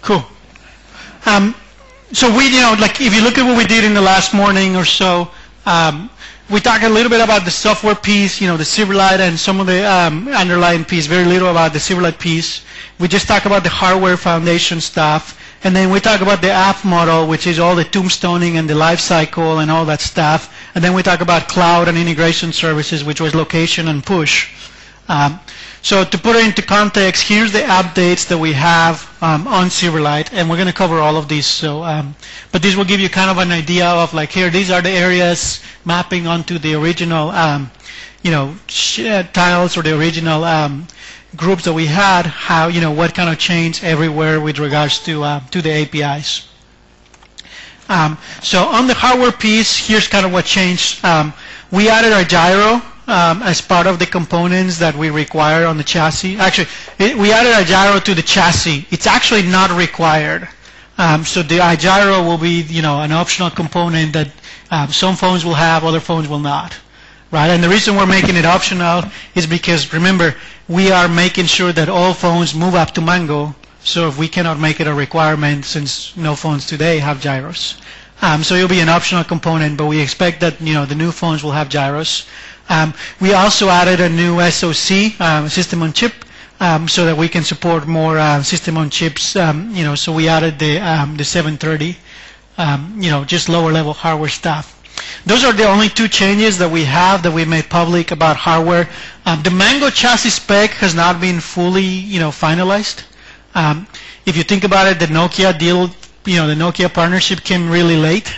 Cool. So like if you look at what we did in the last morning or so, we talked a little bit about the software piece, the Silverlight and some of the underlying piece, very little about the Silverlight piece. We just talked about the hardware foundation stuff. And then we talk about the app model, which is all the tombstoning and the life cycle and all that stuff. And then we talk about cloud and integration services, which was location and push. So to put it into context, here's the updates that we have on Silverlight, and we're going to cover all of these. So, but this will give you kind of an idea of like, here, these are the areas mapping onto the original, tiles or the original groups that we had. How, what kind of change everywhere with regards to the APIs. So on the hardware piece, here's kind of what changed. We added our gyro. As part of the components that we require on the chassis. Actually, we added a gyro to the chassis. It's actually not required. So the gyro will be, an optional component that some phones will have, other phones will not. Right? And the reason we're making it optional is because, remember, we are making sure that all phones move up to Mango. So if we cannot make it a requirement, since no phones today have gyros. So it'll be an optional component, but we expect that, the new phones will have gyros. We also added a new SoC, system on chip, so that we can support more system on chips. So we added the 730, just lower level hardware stuff. Those are the only two changes that we have that we made public about hardware. The Mango chassis spec has not been fully, finalized. If you think about it, the Nokia deal, the Nokia partnership came really late.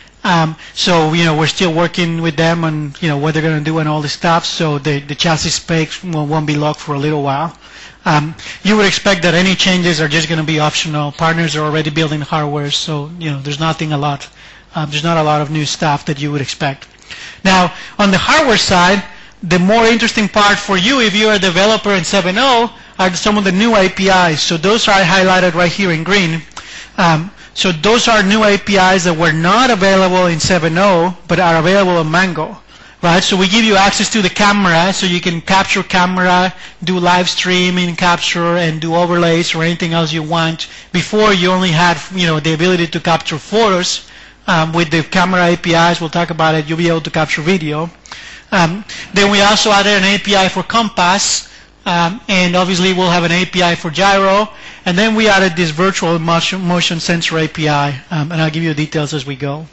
So we're still working with them on what they're going to do and all this stuff. So the chassis specs won't be locked for a little while. You would expect that any changes are just going to be optional. Partners are already building hardware, so there's not a lot of new stuff that you would expect. Now on the hardware side, the more interesting part for you, if you're a developer in 7.0, are some of the new APIs. So those are highlighted right here in green. So those are new APIs that were not available in 7.0, but are available in Mango, right? So we give you access to the camera, so you can capture camera, do live streaming, capture, and do overlays or anything else you want. Before, you only had, the ability to capture photos. With the camera APIs, we'll talk about it, you'll be able to capture video. Then we also added an API for Compass. And obviously we'll have an API for gyro, and then we added this virtual motion sensor API, and I'll give you the details as we go.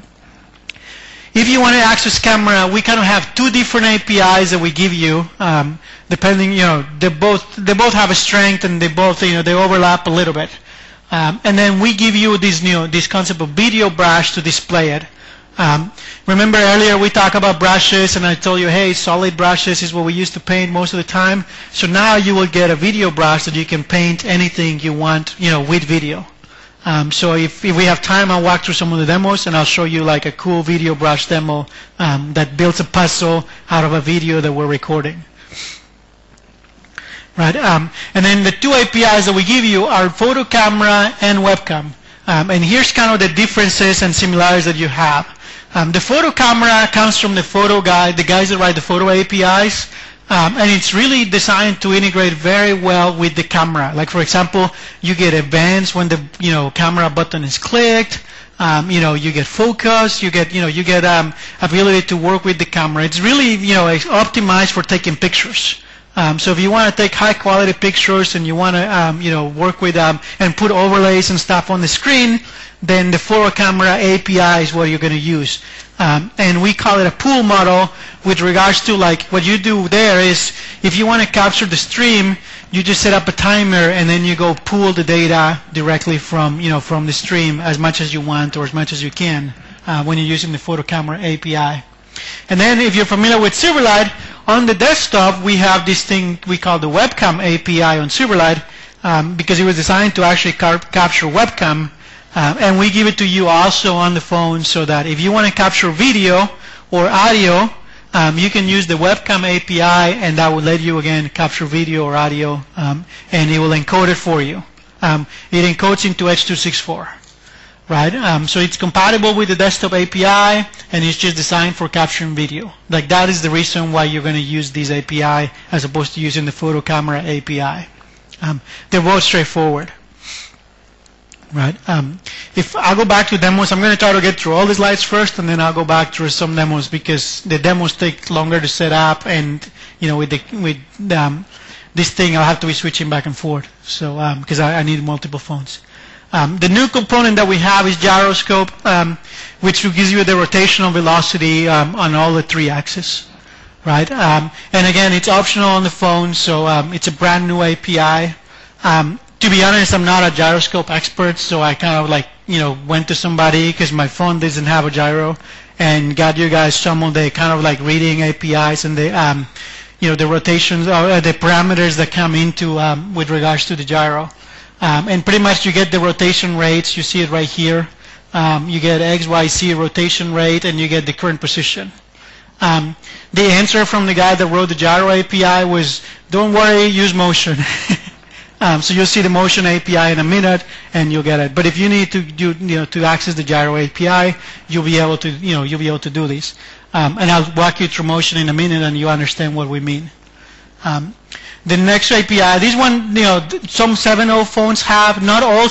If you want to access camera, we kind of have two different APIs that we give you, depending, they both have a strength, and they both, they overlap a little bit. And then we give you this concept of video brush to display it. Remember earlier we talked about brushes, and I told you, hey, solid brushes is what we used to paint most of the time. So now you will get a video brush that you can paint anything you want, with video. So if we have time, I'll walk through some of the demos, and I'll show you like a cool video brush demo that builds a puzzle out of a video that we're recording. Right? And then the two APIs that we give you are photo camera and webcam. And here's kind of the differences and similarities that you have. The photo camera comes from the photo guy, the guys that write the photo APIs, and it's really designed to integrate very well with the camera. Like for example, you get events when the camera button is clicked. You get focus. You get ability to work with the camera. It's really optimized for taking pictures. So if you want to take high quality pictures and you want to work with and put overlays and stuff on the screen, then the photo camera API is what you're going to use. And we call it a pool model with regards to like what you do there is if you want to capture the stream, you just set up a timer and then you go pool the data directly from the stream as much as you want or as much as you can when you're using the photo camera API. And then if you're familiar with Silverlight, on the desktop we have this thing we call the webcam API on Silverlight because it was designed to actually capture webcam. And we give it to you also on the phone so that if you want to capture video or audio, you can use the webcam API, and that will let you, again, capture video or audio, and it will encode it for you. It encodes into H.264, right? So it's compatible with the desktop API, and it's just designed for capturing video. Like that is the reason why you're going to use this API as opposed to using the photo camera API. They're both straightforward. right? If I go back to demos, I'm going to try to get through all the slides first, and then I'll go back through some demos because the demos take longer to set up, and with this thing I'll have to be switching back and forth. So because I need multiple phones. The new component that we have is gyroscope, which gives you the rotational velocity on all the 3 axes, right? And again, it's optional on the phone, so it's a brand new API. To be honest, I'm not a gyroscope expert, so I kind of went to somebody because my phone doesn't have a gyro, and got you guys some of the kind of reading APIs and the the rotations or the parameters that come into with regards to the gyro. And pretty much you get the rotation rates. You see it right here. You get X, Y, Z rotation rate, and you get the current position. The answer from the guy that wrote the gyro API was, don't worry, use motion. So you'll see the motion API in a minute, and you'll get it. But if you need to do, to access the gyro API, you'll be able to do this. And I'll walk you through motion in a minute, and you understand what we mean. The next API, this one, some 7.0 phones have. Not all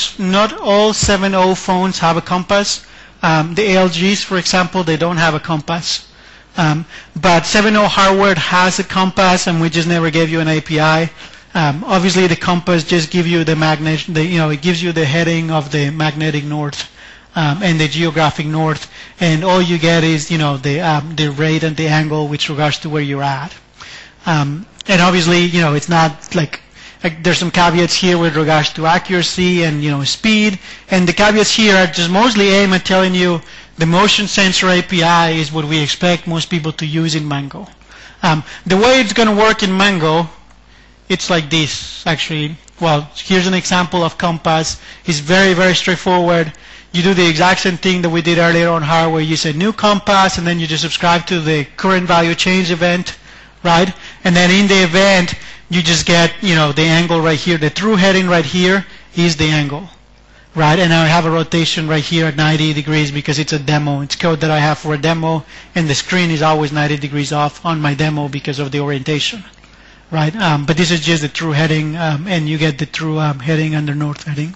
7.0 phones have a compass. The ALGs, for example, they don't have a compass. But 7.0 hardware has a compass, and we just never gave you an API. Obviously, the compass just gives you the magnet. It gives you the heading of the magnetic north and the geographic north, and all you get is the rate and the angle with regards to where you're at. And obviously, it's not like there's some caveats here with regards to accuracy and speed, and the caveats here are just mostly aimed at telling you the motion sensor API is what we expect most people to use in Mango. The way it's going to work in Mango, it's like this actually. Well, here's an example of compass. It's very, very straightforward. You do the exact same thing that we did earlier on hardware. You say new compass, and then you just subscribe to the current value change event. Right? And then in the event, you just get, the angle right here. The true heading right here is the angle, right? And I have a rotation right here at 90 degrees because it's a demo. It's code that I have for a demo, and the screen is always 90 degrees off on my demo because of the orientation, right? But this is just the true heading, and you get the true heading under north heading.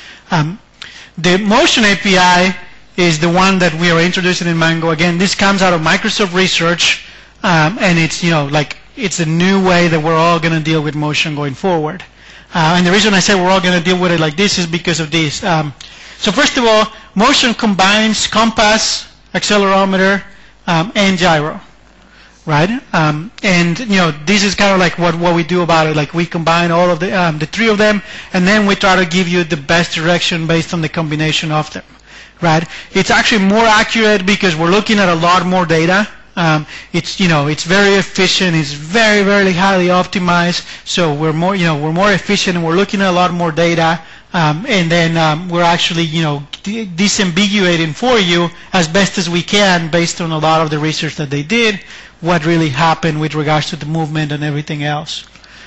The motion API is the one that we are introducing in Mango. Again, this comes out of Microsoft Research. And it's it's a new way that we're all going to deal with motion going forward. And the reason I say we're all going to deal with it like this is because of this. So first of all, motion combines compass, accelerometer, and gyro, right? And this is kind of like what we do about it. Like we combine all of the 3 of them, and then we try to give you the best direction based on the combination of them, right? It's actually more accurate because we're looking at a lot more data. It's very efficient. It's very, very highly optimized. So we're more efficient, and we're looking at a lot more data. And then we're actually, disambiguating for you as best as we can based on a lot of the research that they did, what really happened with regards to the movement and everything else.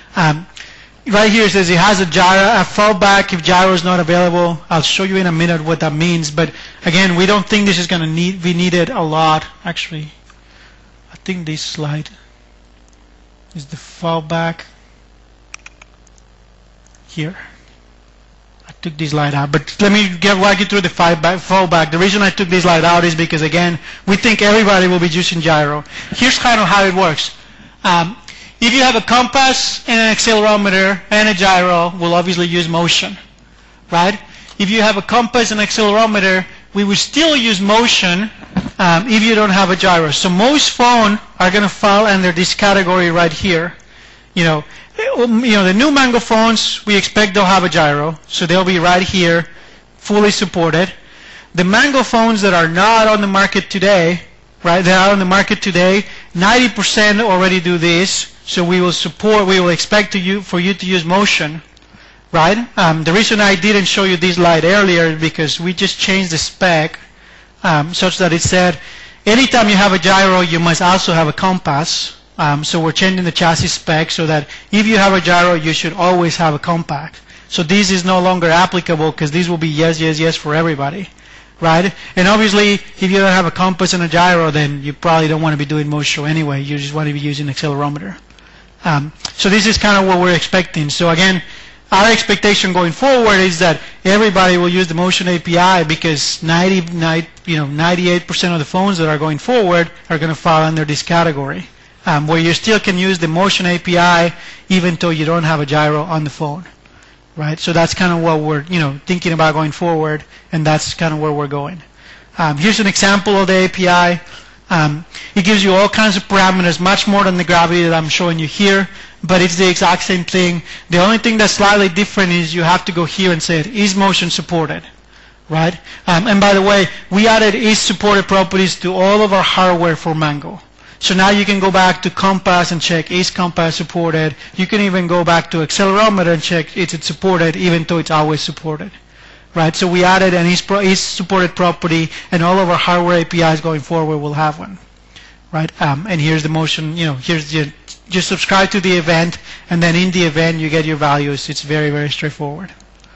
Right here it says it has a fallback if gyro is not available. I'll show you in a minute what that means. But again, we don't think this is going to be needed a lot, actually. I think this slide is the fallback here. I took this slide out, but let me walk you through the fallback. The reason I took this slide out is because, again, we think everybody will be using gyro. Here's kind of how it works. If you have a compass and an accelerometer and a gyro, we'll obviously use motion, right? If you have a compass and accelerometer, we will still use motion if you don't have a gyro. So most phones are going to fall under this category right here. The new Mango phones, we expect they'll have a gyro, so they'll be right here, fully supported. The Mango phones that are not on the market today, right? They are on the market today. 90% already do this, so we will expect for you to use motion. Right? The reason I didn't show you this slide earlier is because we just changed the spec such that it said anytime you have a gyro, you must also have a compass. So we're changing the chassis spec so that if you have a gyro, you should always have a compact. So this is no longer applicable because this will be yes, yes, yes for everybody. Right? And obviously, if you don't have a compass and a gyro, then you probably don't want to be doing motion anyway. You just want to be using accelerometer. So this is kind of what we're expecting. So again, our expectation going forward is that everybody will use the Motion API because 98% of the phones that are going forward are going to fall under this category, where you still can use the Motion API even though you don't have a gyro on the phone, right? So that's kind of what we're thinking about going forward, and that's kind of where we're going. Here's an example of the API. It gives you all kinds of parameters, much more than the gravity that I'm showing you here, but it's the exact same thing. The only thing that's slightly different is you have to go here and say, is motion supported, right? And by the way, we added is supported properties to all of our hardware for Mango. So now you can go back to Compass and check, is Compass supported? You can even go back to accelerometer and check, is it supported, even though it's always supported. Right, so we added an is supported property, and all of our hardware APIs going forward will have one. Right, and here's the motion. Here's just subscribe to the event, and then in the event you get your values. It's very, very straightforward.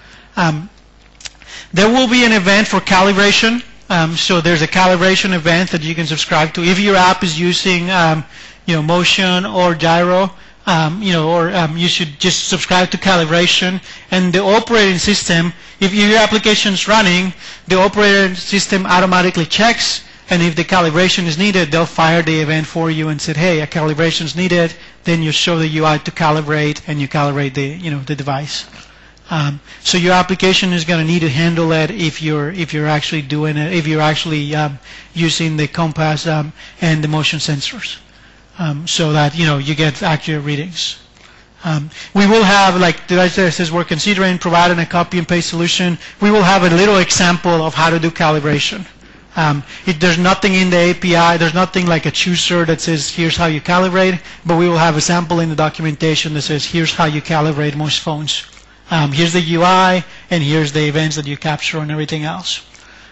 There will be an event for calibration. So there's a calibration event that you can subscribe to if your app is using motion or gyro. You should just subscribe to calibration, and the operating system, if your application is running, the operating system automatically checks, and if the calibration is needed, they'll fire the event for you and say, hey, a calibration is needed. Then you show the UI to calibrate, and you calibrate the device. So your application is going to need to handle it if you're actually doing it, if you're actually using the Compass and the motion sensors. So that you get accurate readings. We will have, like the writer says, we're considering providing a copy and paste solution. We will have a little example of how to do calibration. There's nothing in the API, there's nothing like a chooser that says here's how you calibrate, but we will have a sample in the documentation that says here's how you calibrate most phones. Here's the UI, and here's the events that you capture and everything else.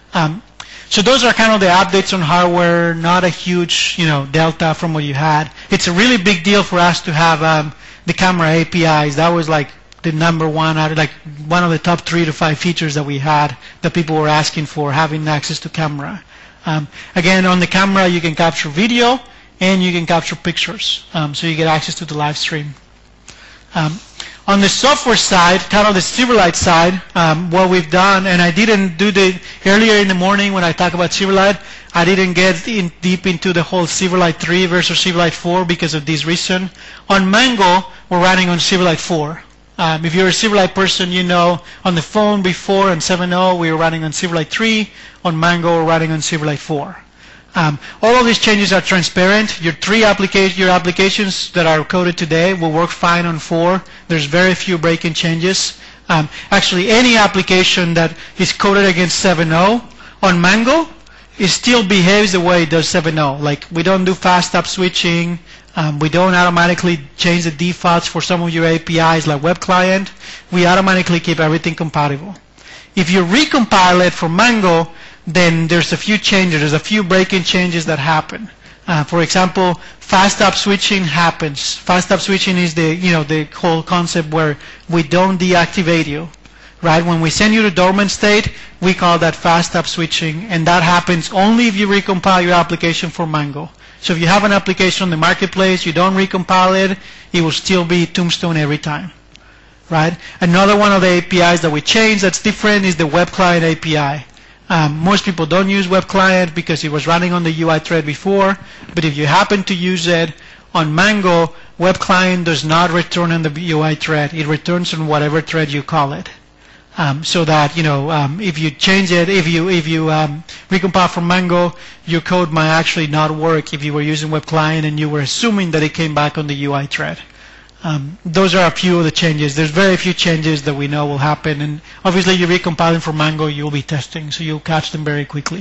So those are kind of the updates on hardware, not a huge delta from what you had. It's a really big deal for us to have the camera APIs. That was like the number one, like one of the top 3 to 5 features that we had that people were asking for, having access to camera. Again, on the camera you can capture video and you can capture pictures, so you get access to the live stream. On the software side, kind of the Silverlight side, what we've done, and I didn't do earlier in the morning when I talk about Silverlight, I didn't get deep into the whole Silverlight 3 versus Silverlight 4 because of this reason. On Mango, we're running on Silverlight 4. If you're a Silverlight person, on the phone before on 7.0, we were running on Silverlight 3. On Mango, we're running on Silverlight 4. All of these changes are transparent. Your applications that are coded today will work fine on 4. There's very few break-in changes. Actually, any application that is coded against 7.0 on Mango, it still behaves the way it does 7.0. Like, we don't do fast stop switching. We don't automatically change the defaults for some of your APIs like web client. We automatically keep everything compatible. If you recompile it for Mango, then there's a few changes. There's a few break-in changes that happen. For example, fast stop switching happens. Fast stop switching is the whole concept where we don't deactivate you, right? When we send you to dormant state, we call that fast stop switching, and that happens only if you recompile your application for Mango. So if you have an application on the marketplace, you don't recompile it, it will still be Tombstone every time, right? Another one of the APIs that we changed that's different is the web client API. Most people don't use web client because it was running on the UI thread before, but if you happen to use it on Mango, web client does not return on the UI thread. It returns on whatever thread you call it. So that if you change it, if you recompile from Mango, your code might actually not work if you were using web client and you were assuming that it came back on the UI thread. Those are a few of the changes. There's very few changes that we know will happen, and obviously you're recompiling from Mango, you'll be testing, so you'll catch them very quickly.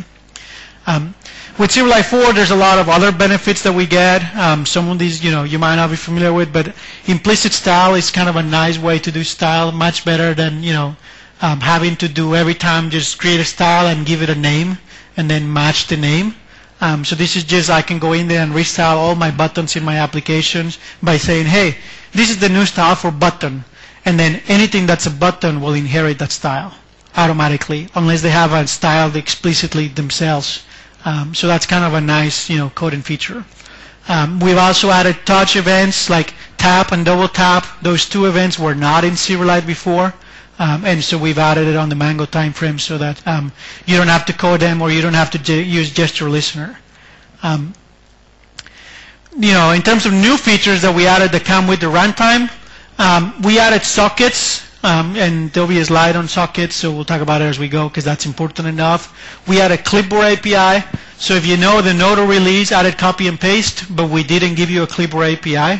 With Silverlight 4, there's a lot of other benefits that we get. Some of these, you might not be familiar with, but implicit style is kind of a nice way to do style, much better than, having to do every time just create a style and give it a name and then match the name. So this is just, I can go in there and restyle all my buttons in my applications by saying, hey, this is the new style for button. And then anything that's a button will inherit that style automatically, unless they have it styled explicitly themselves. So that's kind of a nice, coding feature. We've also added touch events, like tap and double tap, those two events were not in Silverlight before. And so we've added it on the Mango time frame so that you don't have to code them or you don't have to use gesture listener. In terms of new features that we added that come with the runtime, we added sockets, and there'll be a slide on sockets, so we'll talk about it as we go because that's important enough. We added clipboard API, so if you know the Nodo release added copy and paste, but we didn't give you a clipboard API.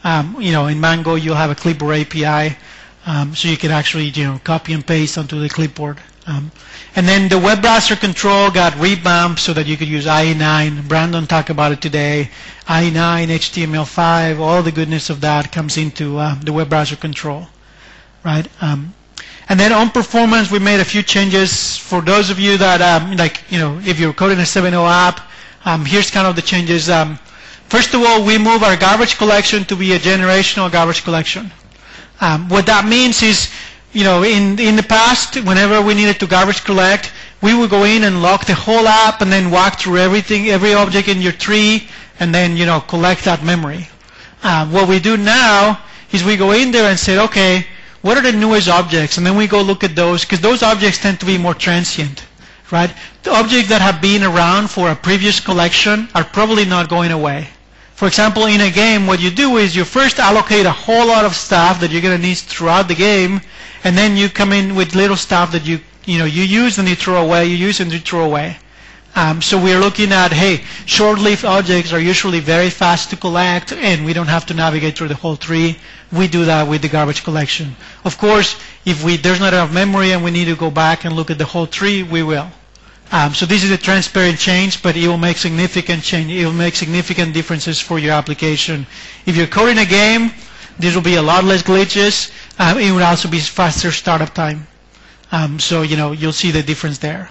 In Mango you'll have a clipboard API, so you can actually copy and paste onto the clipboard. And then the web browser control got revamped so that you could use IE9. Brandon talked about it today. IE9, HTML5, all the goodness of that comes into the web browser control, right? And then on performance, we made a few changes for those of you that, if you're coding a 7.0 app, here's kind of the changes. First of all, we move our garbage collection to be a generational garbage collection. What that means is, in the past, whenever we needed to garbage collect, we would go in and lock the whole app and then walk through everything, every object in your tree, and then, collect that memory. What we do now is we go in there and say, okay, what are the newest objects? And then we go look at those, because those objects tend to be more transient, right? The objects that have been around for a previous collection are probably not going away. For example, in a game, what you do is you first allocate a whole lot of stuff that you're going to need throughout the game, and then you come in with little stuff that you use and you throw away, you use and you throw away. So we're looking at, hey, short-lived objects are usually very fast to collect, and we don't have to navigate through the whole tree. We do that with the garbage collection. Of course, if there's not enough memory and we need to go back and look at the whole tree, we will. So this is a transparent change, but it will make significant change. It will make significant differences for your application. If you're coding a game, there will be a lot less glitches. It will also be faster startup time. So you'll see the difference there.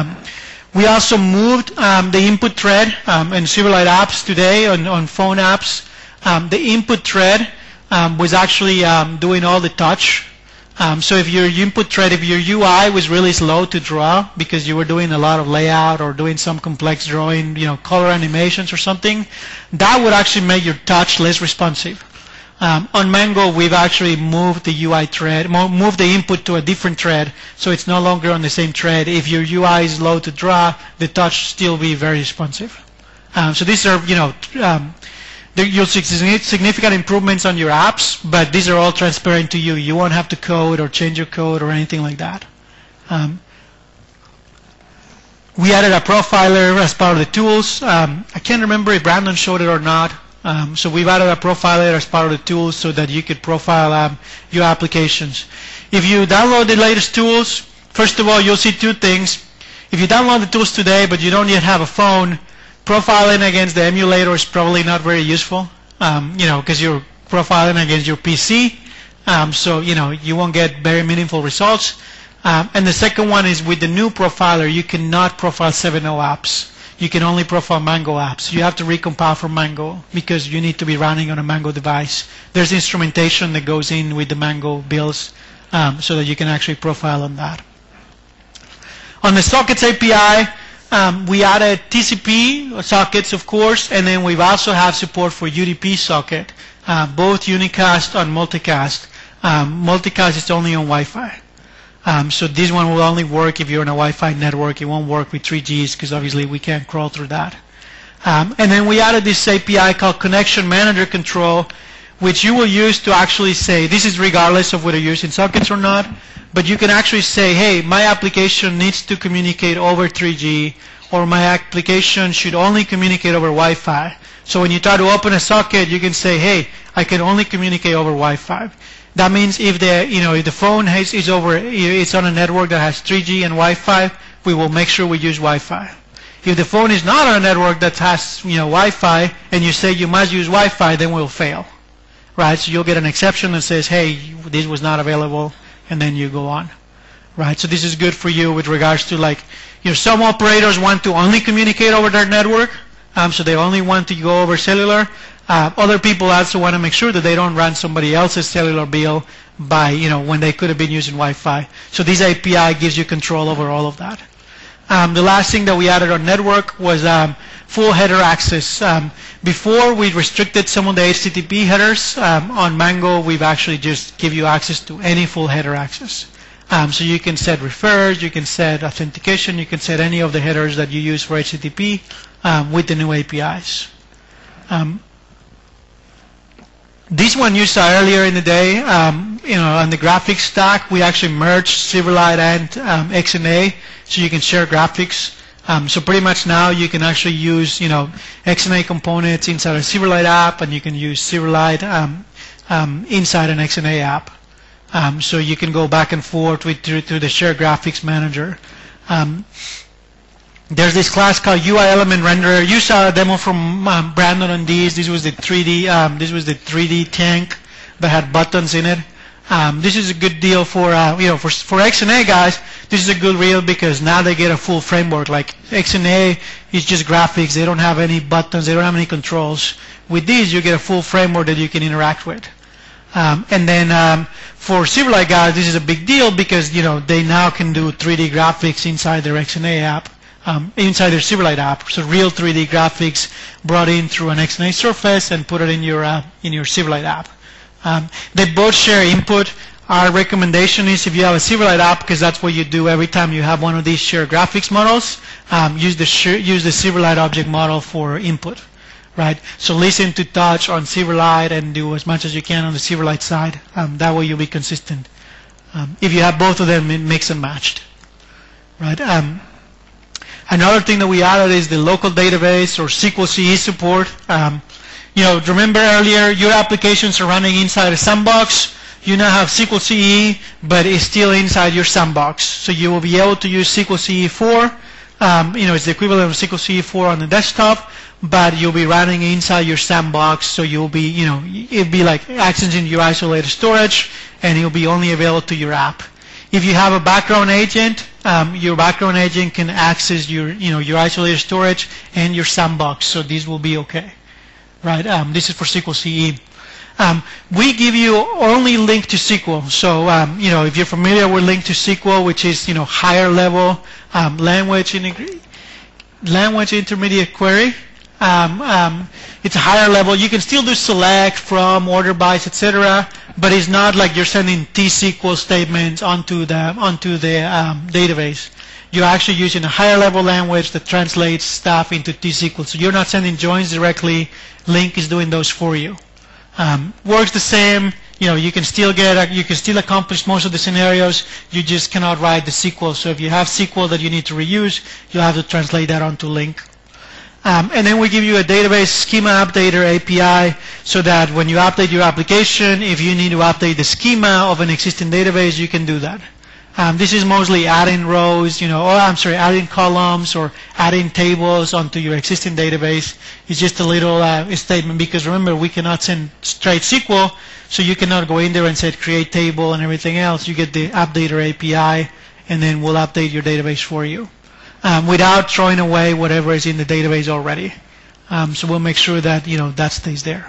We also moved the input thread in Silverlight apps today on phone apps. The input thread was actually doing all the touch. So if your input thread, if your UI was really slow to draw because you were doing a lot of layout or doing some complex drawing, color animations or something, that would actually make your touch less responsive. On Mango, we've actually moved the UI thread, moved the input to a different thread, so it's no longer on the same thread. If your UI is slow to draw, the touch still be very responsive. So these are, you'll see significant improvements on your apps, but these are all transparent to you. You won't have to code or change your code or anything like that. We added a profiler as part of the tools. I can't remember if Brandon showed it or not. So we've added a profiler as part of the tools so that you could profile your applications. If you download the latest tools, first of all, you'll see two things. If you download the tools today but you don't yet have a phone, profiling against the emulator is probably not very useful, because you're profiling against your PC, so you won't get very meaningful results. And the second one is with the new profiler, you cannot profile 7.0 apps. You can only profile Mango apps. You have to recompile from Mango because you need to be running on a Mango device. There's instrumentation that goes in with the Mango builds so that you can actually profile on that. On the Sockets API, we added TCP sockets, of course, and then we also have support for UDP socket, both unicast and multicast. Multicast is only on Wi-Fi. So this one will only work if you're on a Wi-Fi network. It won't work with 3Gs because obviously we can't crawl through that. And then we added this API called Connection Manager Control, which you will use to actually say, this is regardless of whether you're using sockets or not, but you can actually say, hey, my application needs to communicate over 3G, or my application should only communicate over Wi-Fi. So when you try to open a socket, you can say, hey, I can only communicate over Wi-Fi. That means if the phone it's on a network that has 3G and Wi-Fi, we will make sure we use Wi-Fi. If the phone is not on a network that has Wi-Fi, and you say you must use Wi-Fi, then we'll fail, right? So you'll get an exception that says, hey, this was not available, and then you go on, right? So this is good for you with regards to some operators want to only communicate over their network, so they only want to go over cellular. Other people also want to make sure that they don't run somebody else's cellular bill by, when they could have been using Wi-Fi. So this API gives you control over all of that. The last thing that we added on network was full header access. Before, we restricted some of the HTTP headers. On Mango, we've actually just give you access to any full header access. So you can set refers, you can set authentication, you can set any of the headers that you use for HTTP with the new APIs. This one you saw earlier in the day, on the graphics stack, we actually merged Silverlight and XNA, so you can share graphics. So pretty much now you can actually use, XNA components inside a Silverlight app, and you can use Silverlight inside an XNA app. So you can go back and forth through the Share Graphics Manager. There's this class called UI Element Renderer. You saw a demo from Brandon on these. This was the 3D tank that had buttons in it. This is a good deal for for XNA guys. This is a good deal because now they get a full framework. Like XNA is just graphics. They don't have any buttons. They don't have any controls. With these, you get a full framework that you can interact with. And then for Silverlight guys, this is a big deal because they now can do 3D graphics inside their XNA app, inside their Silverlight app. So real 3D graphics brought in through an XNA surface and put it in your Silverlight app. They both share input. Our recommendation is if you have a Silverlight app, because that's what you do every time you have one of these shared graphics models, use the Silverlight object model for input. Right, so listen to touch on Silverlight and do as much as you can on the Silverlight side. That way you'll be consistent. If you have both of them, mix and matched. Right. Another thing that we added is the local database or SQL CE support. Remember earlier your applications are running inside a sandbox. You now have SQL CE, but it's still inside your sandbox. So you will be able to use SQL CE 4. It's the equivalent of SQL CE 4 on the desktop, but you'll be running inside your sandbox, so you'll be, it'll be like accessing your isolated storage, and it'll be only available to your app. If you have a background agent, your background agent can access your isolated storage and your sandbox, so these will be okay, right? This is for SQL CE. We give you only link to SQL. So, if you're familiar with link to SQL, which is, higher level language intermediate query, it's a higher level. You can still do select, from, order bys, etc., but it's not like you're sending T-SQL statements onto the database. You're actually using a higher level language that translates stuff into T-SQL. So you're not sending joins directly. Link is doing those for you. Works the same. You can still accomplish most of the scenarios. You just cannot write the SQL. So if you have SQL that you need to reuse, you'll have to translate that onto Link. And then we give you a database schema updater API so that when you update your application, if you need to update the schema of an existing database, you can do that. This is mostly adding rows, adding columns or adding tables onto your existing database. It's just a little statement because remember, we cannot send straight SQL, so you cannot go in there and say create table and everything else. You get the updater API, and then we'll update your database for you without throwing away whatever is in the database already. So we'll make sure that that stays there.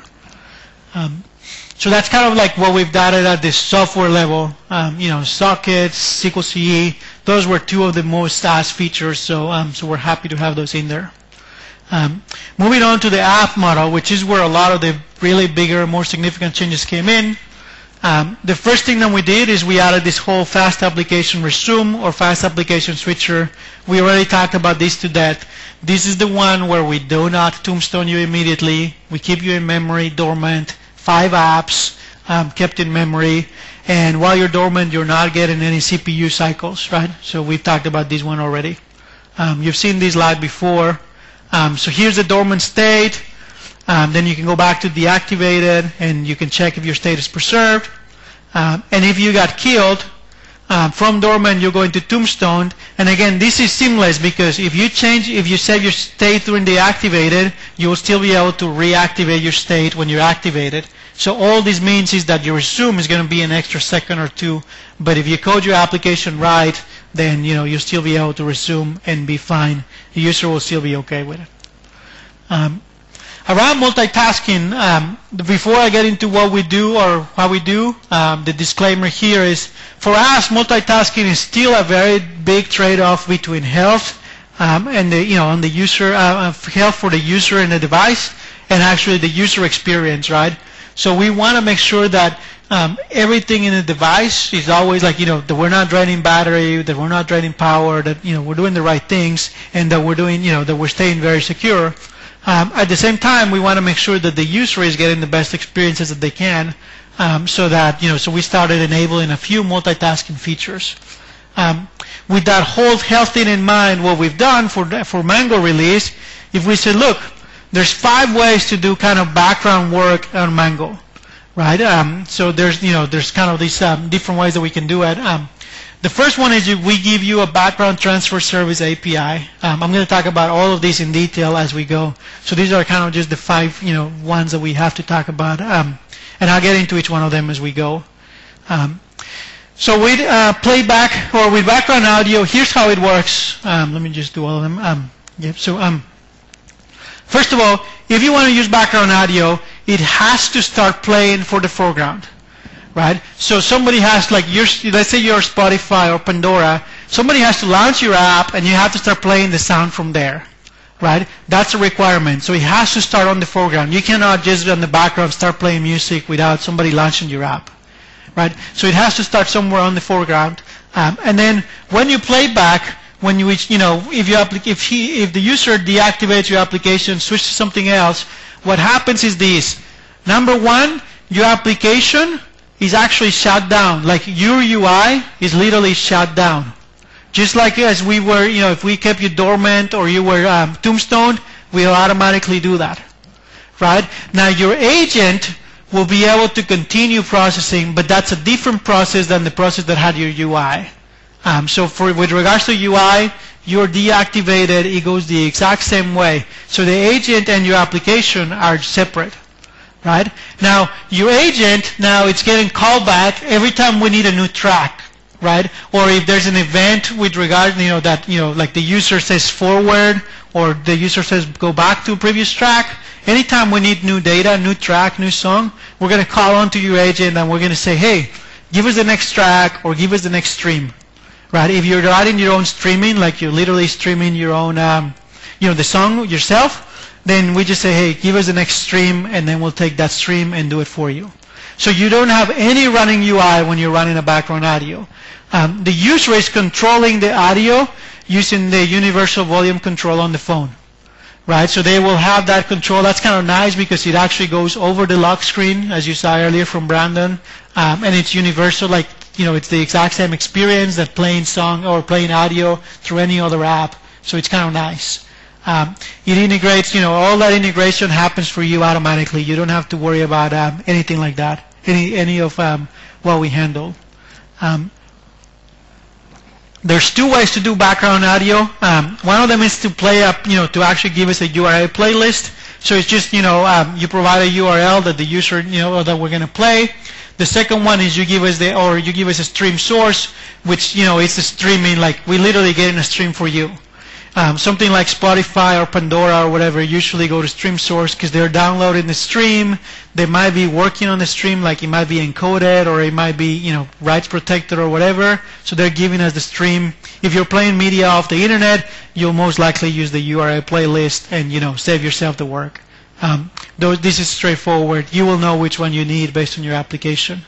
So that's kind of like what we've added at the software level. Sockets, SQL CE, those were two of the most asked features, so we're happy to have those in there. Moving on to the app model, which is where a lot of the really bigger, more significant changes came in. The first thing that we did is we added this whole fast application resume or fast application switcher. We already talked about this to death. This is the one where we do not tombstone you immediately. We keep you in memory dormant. 5 apps kept in memory, and while you're dormant, you're not getting any CPU cycles, right? So we've talked about this one already. You've seen this slide before. So here's the dormant state. Then you can go back to deactivated, and you can check if your state is preserved. And if you got killed from dormant, you're going to tombstone. And again, this is seamless because if you save your state during deactivated, you will still be able to reactivate your state when you're activated. So all this means is that your resume is going to be an extra second or two. But if you code your application right, then you'll still be able to resume and be fine. The user will still be okay with it. Around multitasking, before I get into what we do or how we do, the disclaimer here is, for us, multitasking is still a very big trade-off between health and on the user health for the user and the device, and actually the user experience, right? So we want to make sure that everything in the device is always like, that we're not draining battery, that we're not draining power, that, we're doing the right things, and that we're doing, that we're staying very secure. At the same time, we want to make sure that the user is getting the best experiences that they can, so that, so we started enabling a few multitasking features. With that whole health thing in mind, what we've done for Mango release, if we say, look, there's 5 ways to do kind of background work on Mango, right? So there's kind of these different ways that we can do it. The first one is we give you a background transfer service API. I'm going to talk about all of these in detail as we go. So these are kind of just the 5 ones that we have to talk about, and I'll get into each one of them as we go. So with playback or with background audio, here's how it works. Let me just do all of them. First of all, if you want to use background audio, it has to start playing for the foreground, right? So somebody has, like, let's say you're Spotify or Pandora, somebody has to launch your app and you have to start playing the sound from there, right? That's a requirement. So it has to start on the foreground. You cannot just in the background start playing music without somebody launching your app, right? So it has to start somewhere on the foreground. And then when you play back, when you, if the user deactivates your application, switches to something else, what happens is this. Number one, your application is actually shut down. Like your UI is literally shut down. Just like as we were, if we kept you dormant or you were tombstone, we'll automatically do that, right? Now your agent will be able to continue processing, but that's a different process than the process that had your UI. So with regards to UI, you're deactivated, it goes the exact same way. So the agent and your application are separate, right? Now, your agent, now it's getting called back every time we need a new track, right? Or if there's an event with regard, like the user says forward, or the user says go back to a previous track, anytime we need new data, new track, new song, we're going to call onto your agent and we're going to say, hey, give us the next track or give us the next stream. Right? If you're writing your own streaming, like you're literally streaming your own, the song yourself, then we just say, hey, give us the next stream, and then we'll take that stream and do it for you. So you don't have any running UI when you're running a background audio. The user is controlling the audio using the universal volume control on the phone. Right? So they will have that control. That's kind of nice because it actually goes over the lock screen, as you saw earlier from Brandon, and it's universal, like, it's the exact same experience that playing song or playing audio through any other app. So it's kind of nice. It integrates, all that integration happens for you automatically. You don't have to worry about anything like that, any of what we handle. There's 2 ways to do background audio. One of them is to play up, to actually give us a URL playlist. So it's just, you provide a URL that the user, that we're going to play. The second one is you give us a stream source, which, it's a streaming, like we literally getting a stream for you. Something like Spotify or Pandora or whatever usually go to stream source because they're downloading the stream. They might be working on the stream, like it might be encoded or it might be, rights protected or whatever. So they're giving us the stream. If you're playing media off the internet, you'll most likely use the URL playlist and, save yourself the work. This is straightforward. You will know which one you need based on your application.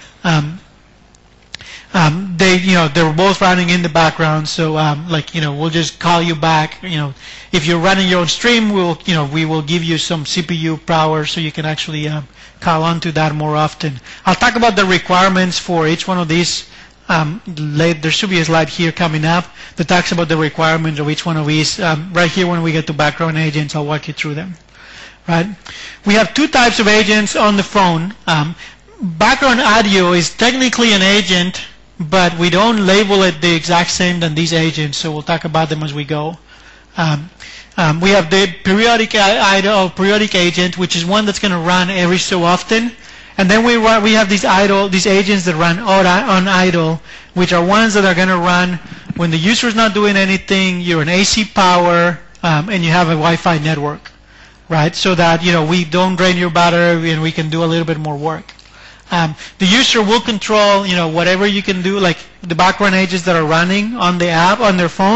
They're both running in the background, so we'll just call you back. If you're running your own stream, we will give you some CPU power so you can actually call onto that more often. I'll talk about the requirements for each one of these. There should be a slide here coming up that talks about the requirements of each one of these. Right here, when we get to background agents, I'll walk you through them. Right? We have 2 types of agents on the phone. Background audio is technically an agent, but we don't label it the exact same than these agents, so we'll talk about them as we go. We have the periodic agent, which is one that's going to run every so often, and then we have these agents that run on idle, which are ones that are going to run when the user is not doing anything. You're an AC power, and you have a Wi-Fi network. Right, so that we don't drain your battery and we can do a little bit more work. The user will control whatever you can do, like the background agents that are running on the app on their phone.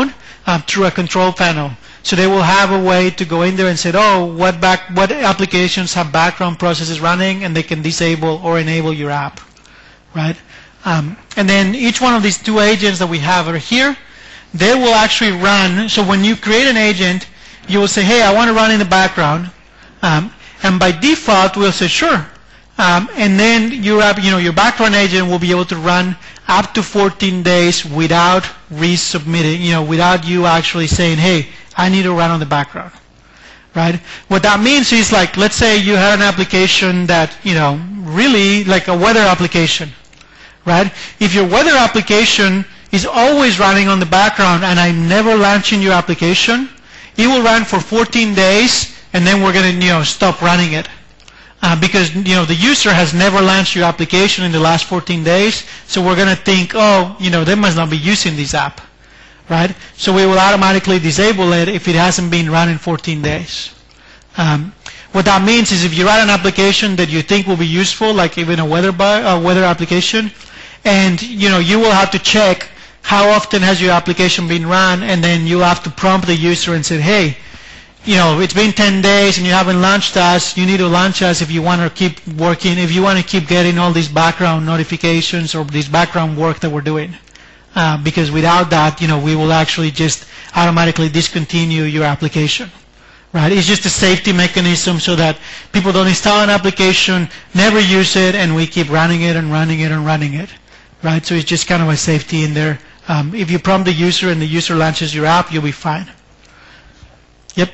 through a control panel. So they will have a way to go in there and say, oh, what applications have background processes running, and they can disable or enable your app, right? And then each one of these two agents that we have are here, they will actually run. So when you create an agent, you will say, hey, I want to run in the background. And by default, we'll say, sure. And then your background agent will be able to run up to 14 days without resubmitting, without you actually saying, hey, I need to run on the background, right? What that means is, like, let's say you had an application that, really like a weather application, right? If your weather application is always running on the background and I'm never launching your application, it will run for 14 days and then we're going to, stop running it. Because, the user has never launched your application in the last 14 days, so we're going to think, oh, they must not be using this app. Right? So we will automatically disable it if it hasn't been run in 14 days. What that means is if you write an application that you think will be useful, like even a weather application, and you will have to check how often has your application been run, and then you have to prompt the user and say, hey, it's been 10 days and you haven't launched us. You need to launch us if you want to keep working, if you want to keep getting all these background notifications or this background work that we're doing. Because without that, we will actually just automatically discontinue your application, right? It's just a safety mechanism so that people don't install an application, never use it, and we keep running it and running it and running it, right? So it's just kind of a safety in there. If you prompt the user and the user launches your app, you'll be fine. Yep.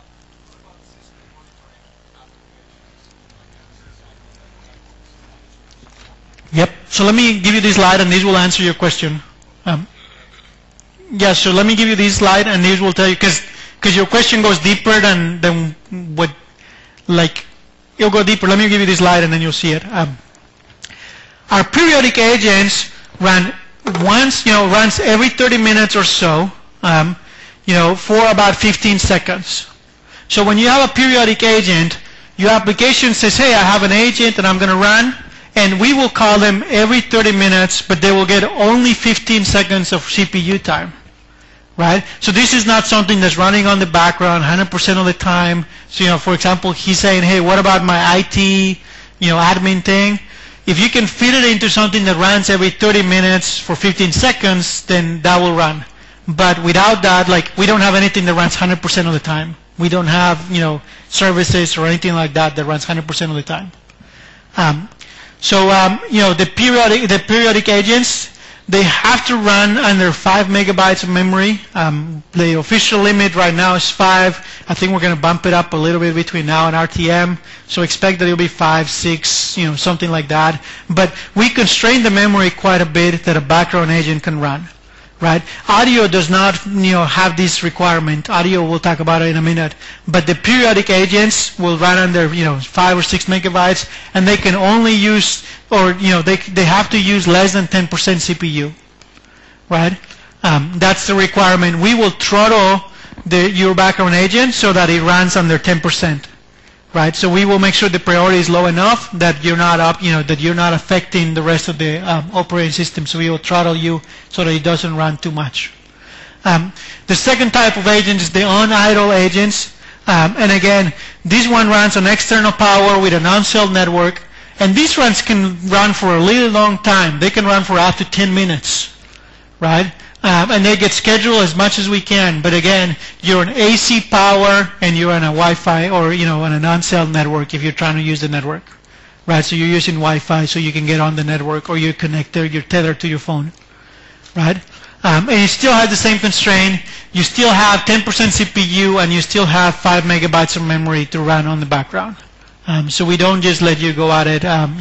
Yep. So let me give you this slide, and this will answer your question. Yeah, so let me give you this slide, and this will tell you, because your question goes deeper than what, like, it'll go deeper. Let me give you this slide, and then you'll see it. Our periodic agents run runs every 30 minutes or so, for about 15 seconds. So when you have a periodic agent, your application says, hey, I have an agent, and I'm going to run. And we will call them every 30 minutes, but they will get only 15 seconds of CPU time, right? So this is not something that's running on the background 100% of the time. So, for example, he's saying, hey, what about my IT, admin thing? If you can fit it into something that runs every 30 minutes for 15 seconds, then that will run. But without that, like, we don't have anything that runs 100% of the time. We don't have, services or anything like that runs 100% of the time. So, the periodic agents, they have to run under 5 megabytes of memory. The official limit right now is 5. I think we're going to bump it up a little bit between now and RTM. So expect that it'll be 5, 6, something like that. But we constrain the memory quite a bit that a background agent can run. Right? Audio does not, have this requirement. Audio, we'll talk about it in a minute. But the periodic agents will run under, 5 or 6 megabytes, and they can only use, or, they have to use less than 10% CPU. Right? That's the requirement. We will throttle your background agent so that it runs under 10%. Right? So we will make sure the priority is low enough that you're not that you're not affecting the rest of the operating system. So we will throttle you so that it doesn't run too much. The second type of agent is the on-idle agents. And again, this one runs on external power with a non-cell network. And these ones can run for a really long time. They can run for up to 10 minutes. Right? And they get scheduled as much as we can. But again, you're on AC power and you're on a Wi-Fi or, on a non-cell network if you're trying to use the network. Right? So you're using Wi-Fi so you can get on the network, or you're connected, you're tethered to your phone. Right? And you still have the same constraint. You still have 10% CPU and you still have 5 megabytes of memory to run on the background. So we don't just let you go at it,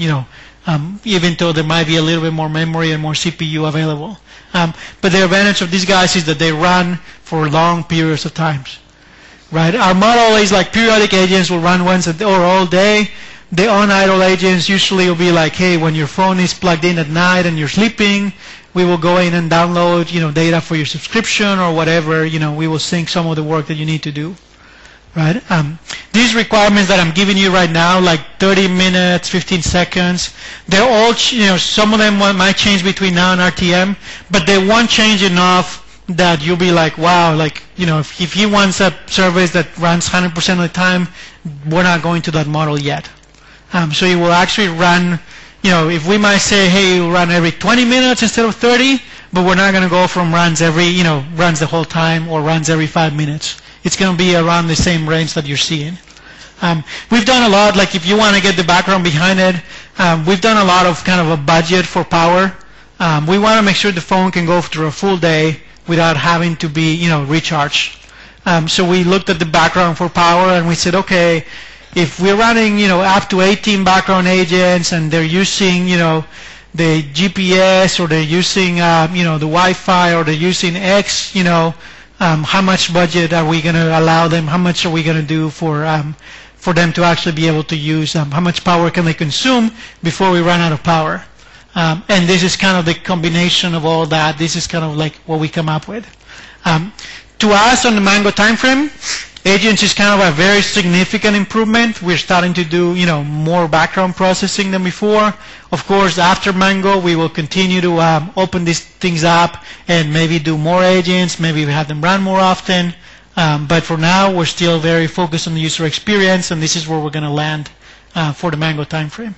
even though there might be a little bit more memory and more CPU available. But the advantage of these guys is that they run for long periods of times. Right? Our model is like periodic agents will run once or all day. The on-idle agents usually will be like, hey, when your phone is plugged in at night and you're sleeping, we will go in and download, data for your subscription or whatever. We will sync some of the work that you need to do. Right? These requirements that I'm giving you right now, like 30 minutes, 15 seconds, they're all, some of them might change between now and RTM, but they won't change enough that you'll be like, wow, like, if he wants a service that runs 100% of the time, we're not going to that model yet. So it will actually run, if we might say, hey, it'll run every 20 minutes instead of 30, but we're not going to go from runs runs the whole time or runs every 5 minutes. It's going to be around the same range that you're seeing. We've done a lot, like if you want to get the background behind it, we've done a lot of kind of a budget for power. We want to make sure the phone can go through a full day without having to be, recharged. So we looked at the background for power and we said, okay, if we're running, up to 18 background agents and they're using, the GPS or they're using, the Wi-Fi or they're using X, how much budget are we going to allow them? How much are we going to do for them to actually be able to use? How much power can they consume before we run out of power? And this is kind of the combination of all that. This is kind of like what we come up with. To us, on the Mango timeframe, agents is kind of a very significant improvement. We're starting to do, more background processing than before. Of course, after Mango, we will continue to open these things up and maybe do more agents, maybe have them run more often. But for now, we're still very focused on the user experience, and this is where we're going to land for the Mango timeframe.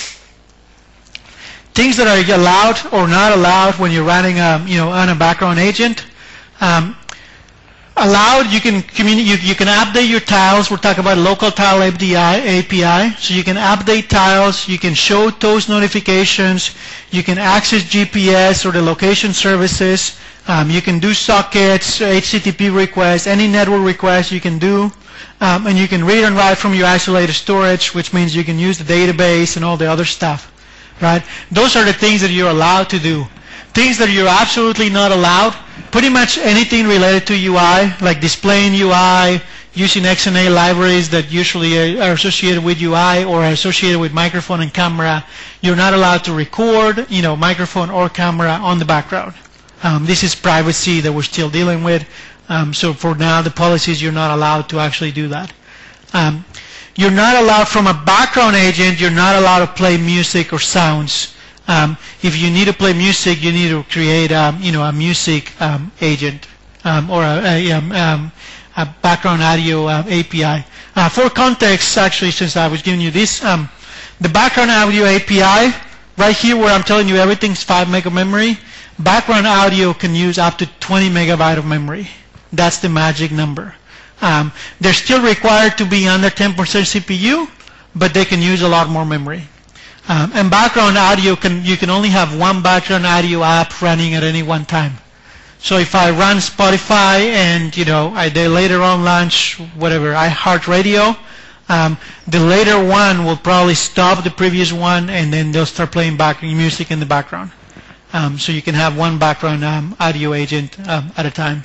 Things that are allowed or not allowed when you're running, on a background agent. Allowed, you can update your tiles. We're talking about local tile API. So you can update tiles. You can show toast notifications. You can access GPS or the location services. You can do sockets, HTTP requests, any network requests you can do. And you can read and write from your isolated storage, which means you can use the database and all the other stuff. Right? Those are the things that you're allowed to do. Things that you're absolutely not allowed, pretty much anything related to UI, like displaying UI, using XNA libraries that usually are associated with UI or are associated with microphone and camera. You're not allowed to record, microphone or camera on the background. This is privacy that we're still dealing with. So for now, the policies, you're not allowed to actually do that. You're not allowed from a background agent, you're not allowed to play music or sounds. If you need to play music, you need to create, a music agent or a background audio API. For context, actually, since I was giving you this, the background audio API, right here where I'm telling you everything's 5 meg of memory, background audio can use up to 20 megabyte of memory. That's the magic number. They're still required to be under 10% CPU, but they can use a lot more memory. And background audio, you can only have one background audio app running at any one time. So if I run Spotify and, they later on launch whatever, iHeartRadio, the later one will probably stop the previous one and then they'll start playing background music in the background. So you can have one background audio agent at a time.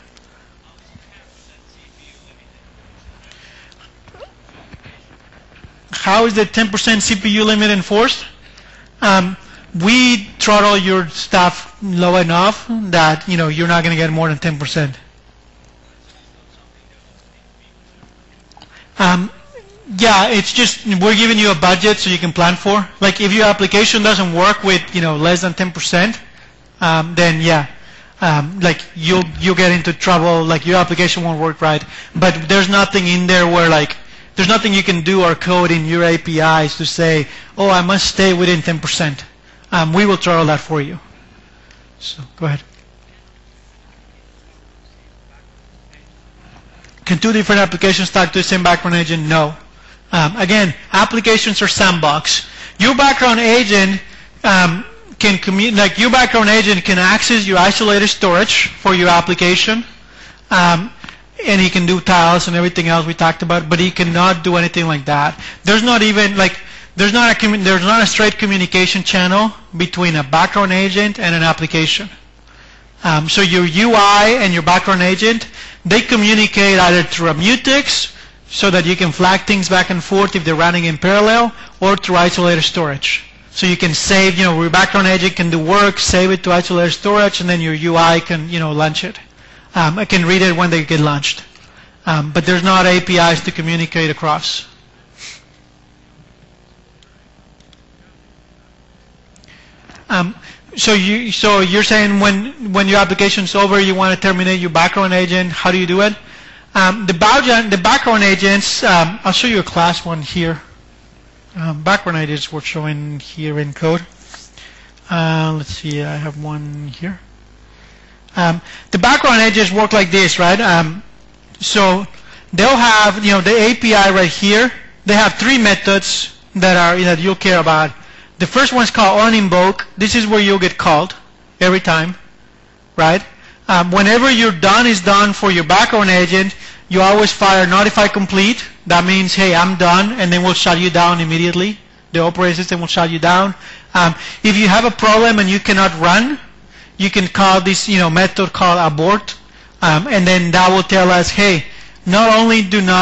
How is the 10% CPU limit enforced? We throttle your stuff low enough that you're not going to get more than 10%. Yeah, it's just we're giving you a budget so you can plan for. Like if your application doesn't work with less than 10%, then yeah, like you'll get into trouble. Like your application won't work right. But there's nothing in there where there's nothing you can do or code in your APIs to say, oh, I must stay within 10%. We will throttle that for you. So go ahead. Can two different applications talk to the same background agent? No. Again, applications are sandbox. Your background agent your background agent can access your isolated storage for your application. And he can do tiles and everything else we talked about, but he cannot do anything like that. There's not even there's not a straight communication channel between a background agent and an application. So your UI and your background agent, they communicate either through a mutex, so that you can flag things back and forth if they're running in parallel, or through isolated storage. So you can save, your background agent can do work, save it to isolated storage, and then your UI can, launch it. I can read it when they get launched. But there's not APIs to communicate across. So you're saying when your application's over, you want to terminate your background agent. How do you do it? The background agents. I'll show you a class one here. Background agents we're showing here in code. Let's see. I have one here. The background agents work like this, right? So they'll have the API right here. They have three methods that you'll care about. The first one is called onInvoke. This is where you'll get called every time, right? Whenever your done is done for your background agent, you always fire notify complete. That means, hey, I'm done, and then we'll shut you down immediately. The operating system will shut you down. If you have a problem and you cannot run, you can call this method called abort, and then that will tell us, hey, not only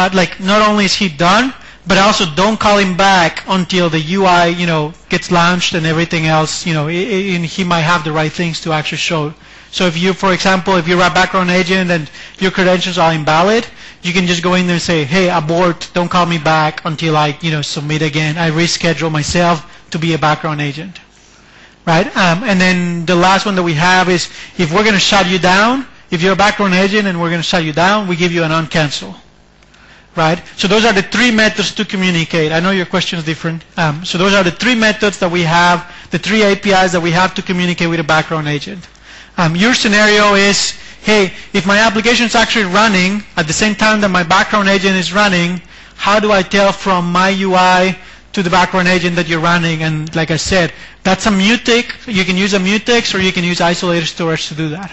is he done, but also don't call him back until the UI gets launched and everything else. And he might have the right things to actually show. So if you, for example, if you're a background agent and your credentials are invalid, you can just go in there and say, hey, abort, don't call me back until I submit again. I reschedule myself to be a background agent, right? And then the last one that we have is if we're going to shut you down, if you're a background agent and we're going to shut you down, we give you an uncancel, right? So those are the three methods to communicate. I know your question is different. So those are the three methods that we have, the three APIs that we have to communicate with a background agent. Your scenario is, hey, if my application is actually running at the same time that my background agent is running, how do I tell from my UI to the background agent that you're running? And like I said, that's a mutex. You can use a mutex or you can use isolated storage to do that.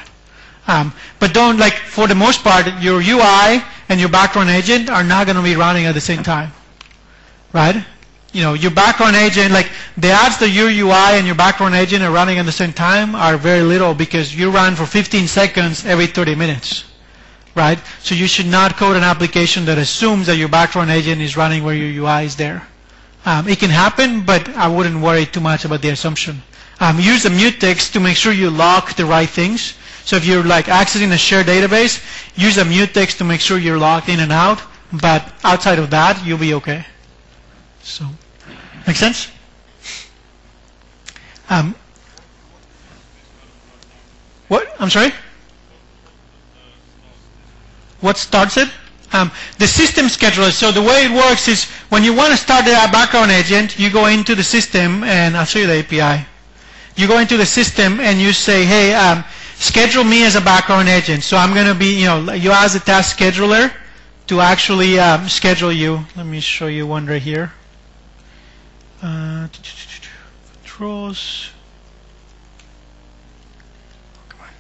But don't, for the most part, your UI and your background agent are not going to be running at the same time, right? Your background agent, the odds that your UI and your background agent are running at the same time are very little because you run for 15 seconds every 30 minutes, right? So you should not code an application that assumes that your background agent is running where your UI is there. It can happen, but I wouldn't worry too much about the assumption. Use the mutex to make sure you lock the right things. So if you're accessing a shared database, use a mutex to make sure you're logged in and out. But outside of that, you'll be okay. So, make sense? What? I'm sorry? What starts it? The system scheduler. So the way it works is when you want to start a background agent, you go into the system, and I'll show you the API. You go into the system and you say, hey, schedule me as a background agent. So I'm going to be, you ask the task scheduler to actually schedule you. Let me show you one right here. Controls. Come on.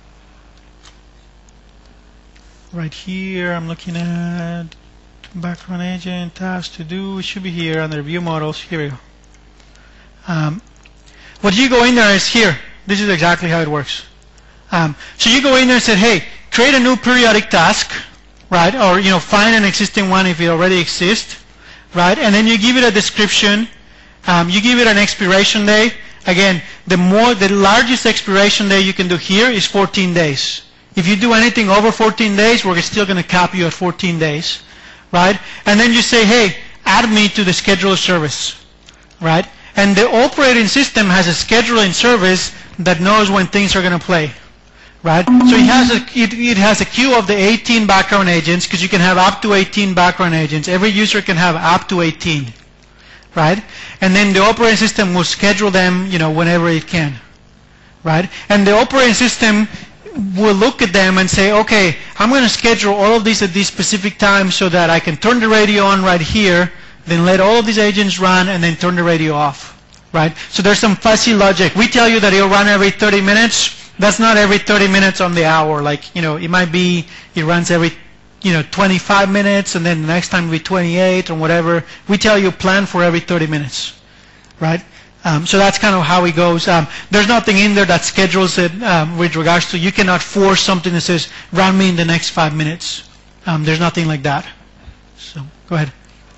Right here, I'm looking at background agent, task to do. It should be here under view models. Here we go. What you go in there is here. This is exactly how it works. So you go in there and say, hey, create a new periodic task, right? Or find an existing one if it already exists, right? And then you give it a description. You give it an expiration day. Again, the largest expiration day you can do here is 14 days. If you do anything over 14 days, we're still going to cap you at 14 days, right? And then you say, hey, add me to the scheduler service, right? And the operating system has a scheduling service that knows when things are going to play, right? So it has a queue of the 18 background agents because you can have up to 18 background agents. Every user can have up to 18. Right? And then the operating system will schedule them, whenever it can, right? And the operating system will look at them and say, okay, I'm going to schedule all of these at this specific time so that I can turn the radio on right here, then let all of these agents run, and then turn the radio off, right? So there's some fuzzy logic. We tell you that it'll run every 30 minutes. That's not every 30 minutes on the hour. It might be it runs every 25 minutes, and then the next time will be 28 or whatever. We tell you plan for every 30 minutes, right? So that's kind of how it goes. There's nothing in there that schedules it with regards to, you cannot force something that says, run me in the next 5 minutes. There's nothing like that. So go ahead.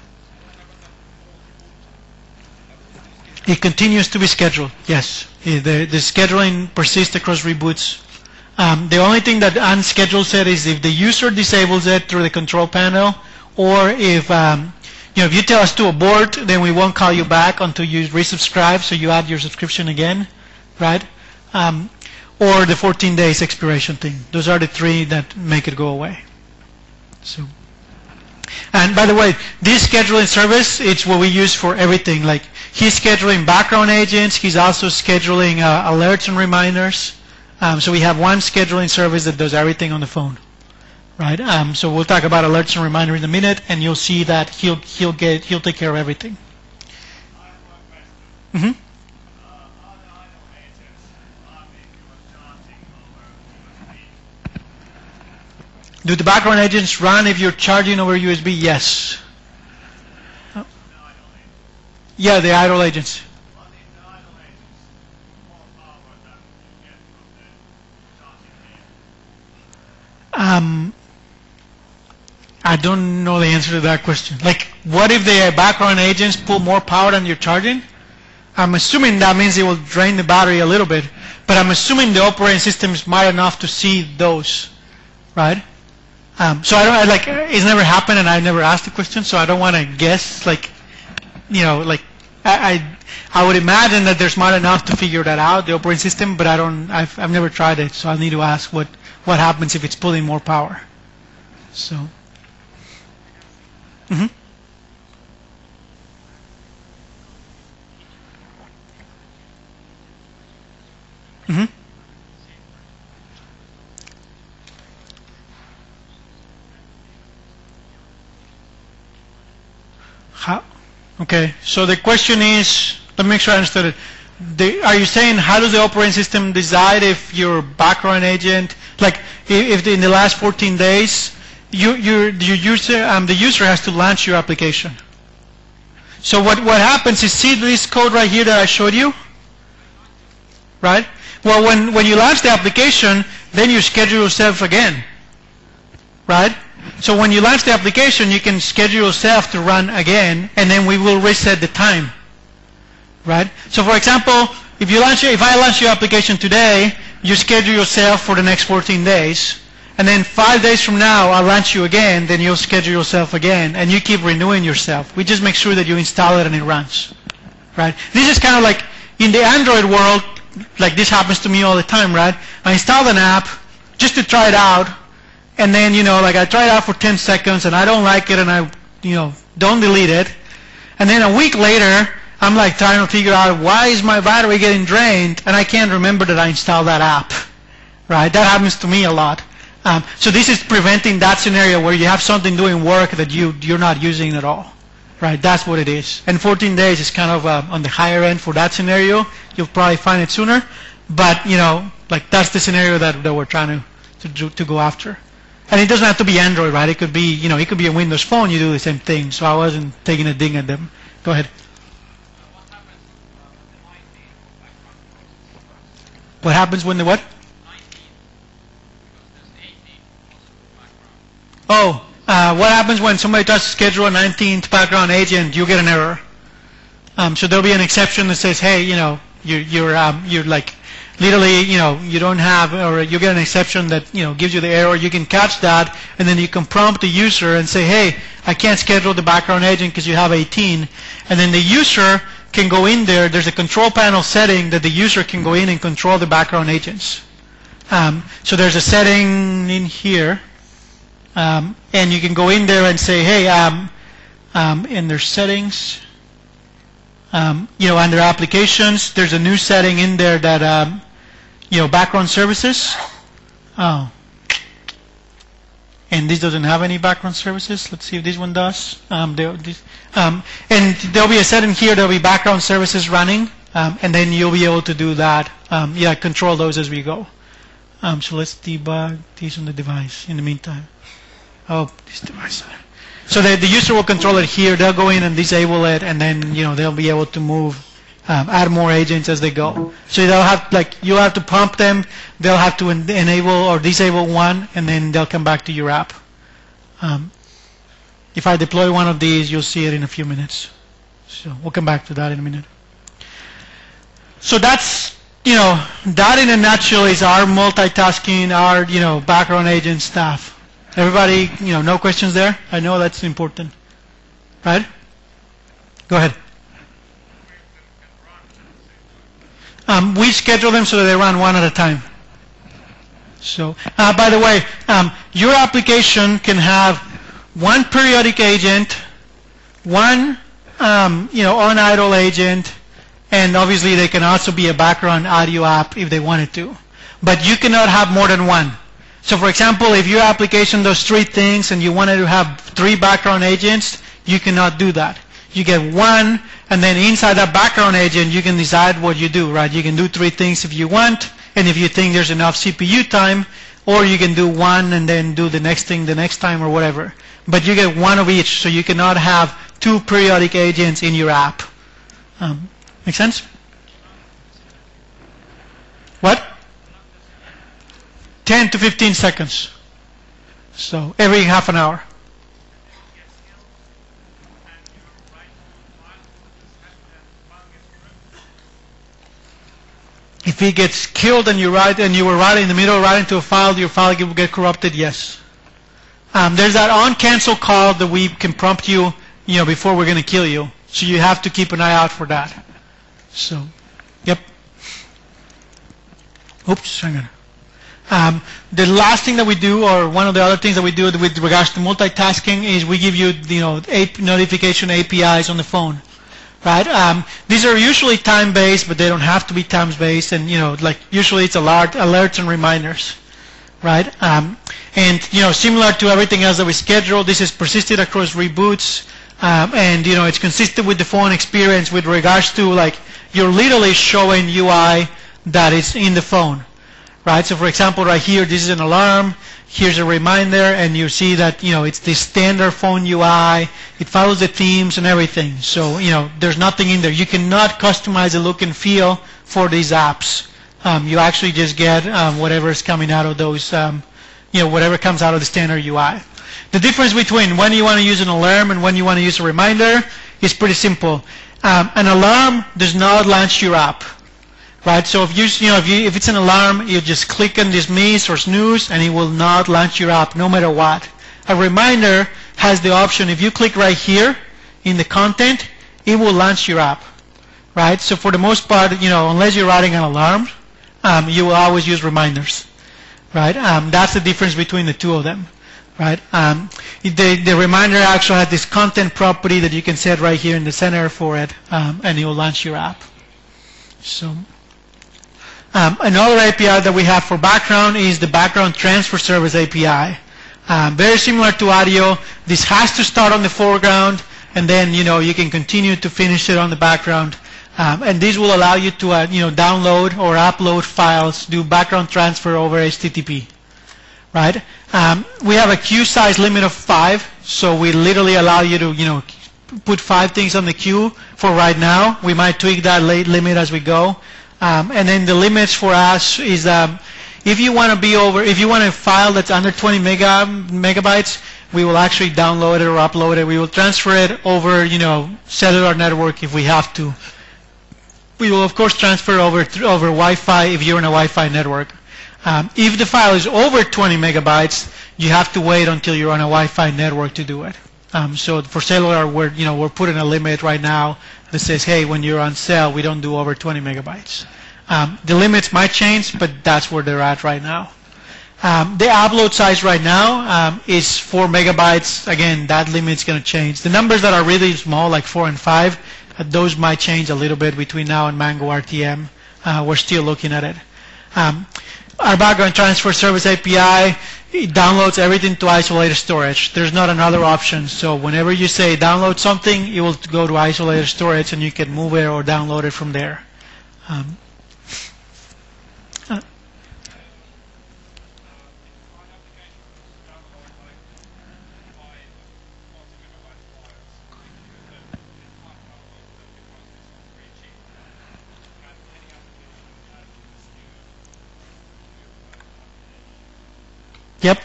It continues to be scheduled, yes. The scheduling persists across reboots. The only thing that unschedules it is if the user disables it through the control panel, or if if you tell us to abort, then we won't call you back until you resubscribe, so you add your subscription again, right? or the 14 days expiration thing. Those are the three that make it go away. So, and by the way, this scheduling service, it's what we use for everything. Like he's scheduling background agents. He's also scheduling alerts and reminders. So we have one scheduling service that does everything on the phone, right? So we'll talk about alerts and reminders in a minute, and you'll see that he'll take care of everything. Mm-hmm. Do the background agents run if you're charging over USB? Yes. Yeah, the idle agents. I don't know the answer to that question. Like, what if the background agents pull more power than you're charging? I'm assuming that means it will drain the battery a little bit, but I'm assuming the operating system is smart enough to see those, right? So it's never happened, and I never asked the question, so I don't want to guess. Like, I would imagine that they're smart enough to figure that out, the operating system, but I've never tried it, so I'll need to ask what happens if it's pulling more power. So. Mm-hmm. Mm-hmm. How? Okay, so the question is, let me make sure I understood it. Are you saying how does the operating system decide if your background agent, like if in the last 14 days, the user has to launch your application? So what happens is, see this code right here that I showed you, right? Well, when you launch the application, then you schedule yourself again, right? So when you launch the application, you can schedule yourself to run again, and then we will reset the time, right? So for example, if I launch your application today, you schedule yourself for the next 14 days, and then 5 days from now, I'll launch you again, then you'll schedule yourself again, and you keep renewing yourself. We just make sure that you install it and it runs, right? This is kind of like in the Android world, like this happens to me all the time, right? I install an app just to try it out, and then, like I try it out for 10 seconds, and I don't like it, and I, don't delete it. And then a week later, I'm like trying to figure out why is my battery getting drained, and I can't remember that I installed that app, right? That happens to me a lot. So this is preventing that scenario where you have something doing work that you're not using at all, right? That's what it is. And 14 days is kind of on the higher end for that scenario. You'll probably find it sooner, but like that's the scenario that we're trying to go after. And it doesn't have to be Android, right? It could be it could be a Windows phone. You do the same thing. So I wasn't taking a ding at them. Go ahead. What happens when the what? Oh, what happens when somebody tries to schedule a 19th background agent? You get an error. So there'll be an exception that says, hey, you're like literally, you don't have, or you get an exception that gives you the error. You can catch that, and then you can prompt the user and say, hey, I can't schedule the background agent because you have 18, and then the user can go in there. There's a control panel setting that the user can go in and control the background agents. So there's a setting in here. And you can go in there and say, hey, in their settings, under applications, there's a new setting in there that, background services. Oh. And this doesn't have any background services. Let's see if this one does. And there'll be a setting here, there'll be background services running, and then you'll be able to do that. Control those as we go. So let's debug these on the device in the meantime. Oh, this device. So the user will control it here. They'll go in and disable it, and then they'll be able to move, add more agents as they go. So they'll have you'll have to prompt them. They'll have to enable or disable one, and then they'll come back to your app. If I deploy one of these, you'll see it in a few minutes. So we'll come back to that in a minute. So that's that in a nutshell is our multitasking, our background agent stuff. Everybody, no questions there? I know that's important. Right? Go ahead. We schedule them so that they run one at a time. So, by the way, your application can have one periodic agent, one on-idle agent, and obviously they can also be a background audio app if they wanted to. But you cannot have more than one. So for example, if your application does 3 things and you wanted to have 3 background agents, you cannot do that. You get one, and then inside that background agent, you can decide what you do, right? You can do 3 things if you want, and if you think there's enough CPU time, or you can do one and then do the next thing the next time or whatever. But you get one of each, so you cannot have 2 periodic agents in your app. Make sense? What? 10 to 15 seconds. So every half an hour. If it gets killed and you were writing in the middle of writing to a file, your file will get corrupted, yes. There's that on cancel call that we can prompt you, before we're going to kill you. So you have to keep an eye out for that. So, yep. Oops, hang on. The last thing that we do, or one of the other things that we do with regards to multitasking, is we give you, notification APIs on the phone. Right? These are usually time-based, but they don't have to be time-based. And usually it's alerts and reminders, right? And similar to everything else that we schedule, this is persisted across reboots, and it's consistent with the phone experience with regards to you're literally showing UI that is in the phone, right? So for example, right here, this is an alarm. Here's a reminder, and you see that it's the standard phone UI. It follows the themes and everything. So there's nothing in there. You cannot customize the look and feel for these apps. You actually just get whatever is coming out of those, whatever comes out of the standard UI. The difference between when you want to use an alarm and when you want to use a reminder is pretty simple. An alarm does not launch your app. Right, so if it's an alarm, you just click on dismiss or snooze, and it will not launch your app, no matter what. A reminder has the option. If you click right here in the content, it will launch your app. Right, so for the most part, unless you're writing an alarm, you will always use reminders. Right, that's the difference between the two of them. Right, the reminder actually has this content property that you can set right here in the center for it, and it will launch your app. So. Another API that we have for background is the Background Transfer Service API. Very similar to audio. This has to start on the foreground, and then you can continue to finish it on the background. And this will allow you to download or upload files, do background transfer over HTTP. Right? We have a queue size limit of 5, so we literally allow you to put 5 things on the queue for right now. We might tweak that limit as we go. And then the limits for us is if you want a file that's under 20 megabytes, we will actually download it or upload it. We will transfer it over, cellular network if we have to. We will of course transfer over Wi-Fi if you're in a Wi-Fi network. If the file is over 20 megabytes, you have to wait until you're on a Wi-Fi network to do it. So for cellular, we're putting a limit right now that says, hey, when you're on cell, we don't do over 20 megabytes. The limits might change, but that's where they're at right now. The upload size right now is 4 megabytes. Again, that limit's going to change. The numbers that are really small, like 4 and 5, those might change a little bit between now and Mango RTM. We're still looking at it. Our Background Transfer Service API, it downloads everything to isolated storage. There's not another option. So whenever you say download something, it will go to isolated storage, and you can move it or download it from there. Yep.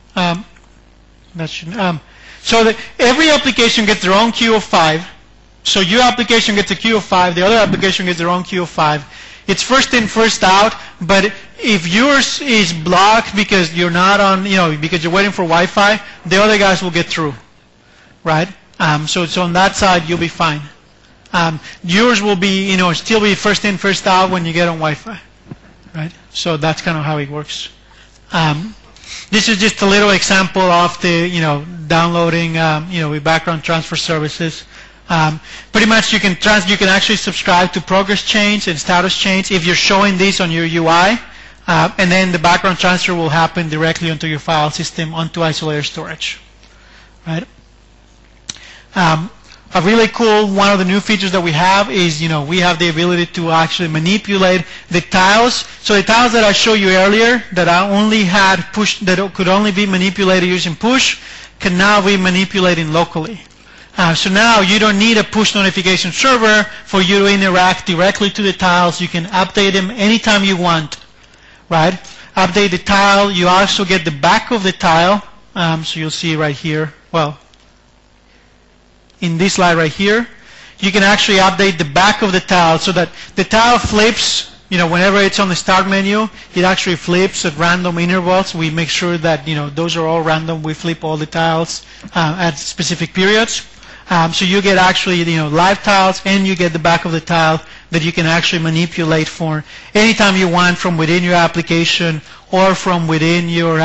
So every application gets their own queue of 5. So your application gets a queue of 5. The other application gets their own queue of 5. It's first in, first out. But if yours is blocked because you're not on, because you're waiting for Wi-Fi, the other guys will get through, right? So on that side, you'll be fine. Yours will be, still be first in, first out when you get on Wi-Fi, right? So that's kind of how it works. This is just a little example of the, downloading, with background transfer services. Pretty much you can actually subscribe to progress change and status change if you're showing this on your UI, and then the background transfer will happen directly onto your file system onto isolated storage, right? A really cool one of the new features that we have is, we have the ability to actually manipulate the tiles. So the tiles that I showed you earlier that I only had push, that could only be manipulated using push, can now be manipulated locally. So now you don't need a push notification server for you to interact directly to the tiles. You can update them anytime you want, right? Update the tile. You also get the back of the tile. So you'll see right here. Well, in this slide right here, you can actually update the back of the tile so that the tile flips, whenever it's on the start menu, it actually flips at random intervals. We make sure that, those are all random. We flip all the tiles at specific periods. So you get actually, live tiles, and you get the back of the tile that you can actually manipulate for anytime you want from within your application or from within your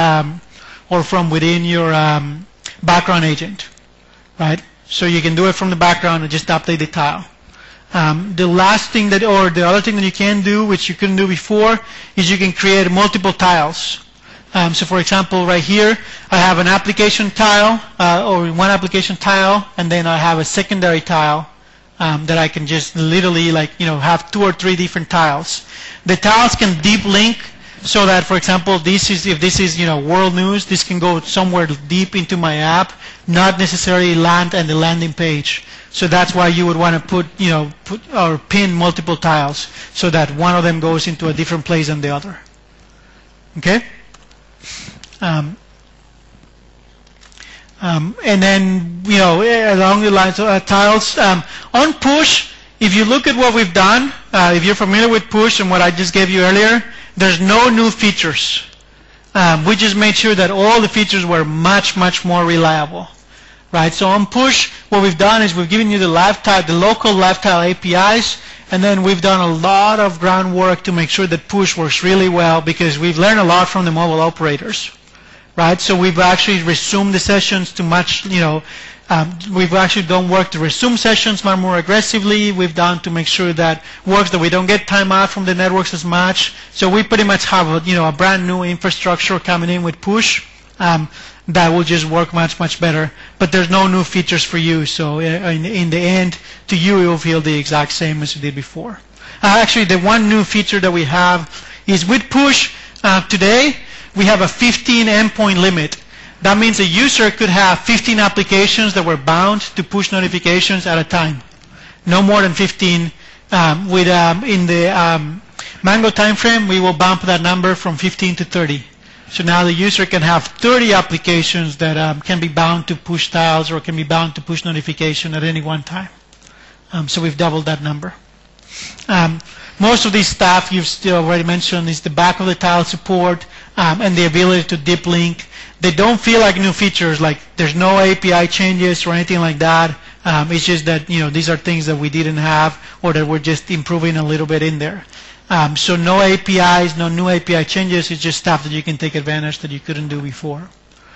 background agent, right? So you can do it from the background and just update the tile. The last thing the other thing that you can do, which you couldn't do before, is you can create multiple tiles. So for example, right here, I have an application tile, or one application tile, and then I have a secondary tile that I can just literally have 2 or 3 different tiles. The tiles can deep link so that, for example, if this is world news, this can go somewhere deep into my app, not necessarily land at the landing page. So that's why you would want to put or pin multiple tiles so that one of them goes into a different place than the other. Okay. And then, along the lines of tiles, on push, if you look at what we've done, if you're familiar with push and what I just gave you earlier, there's no new features. We just made sure that all the features were much, much more reliable, right? So on push, what we've done is we've given you the local live tile APIs, and then we've done a lot of groundwork to make sure that push works really well because we've learned a lot from the mobile operators, right? So we've actually resumed the sessions to much, we've actually done work to resume sessions much more aggressively. We've done to make sure that works that we don't get timeout from the networks as much. So we pretty much have a brand new infrastructure coming in with push that will just work much, much better. But there's no new features for you. So in the end, to you, it will feel the exact same as you did before. Actually, the one new feature that we have is with push today, we have a 15 endpoint limit. That means a user could have 15 applications that were bound to push notifications at a time. No more than 15. In the Mango timeframe, we will bump that number from 15 to 30. So now the user can have 30 applications that can be bound to push tiles or can be bound to push notification at any one time. So we've doubled that number. Most of this stuff you've still already mentioned is the back of the tile support and the ability to deep link. They don't feel like new features, like there's no API changes or anything like that. It's just that these are things that we didn't have or that we're just improving a little bit in there. So no APIs, no new API changes. It's just stuff that you can take advantage that you couldn't do before.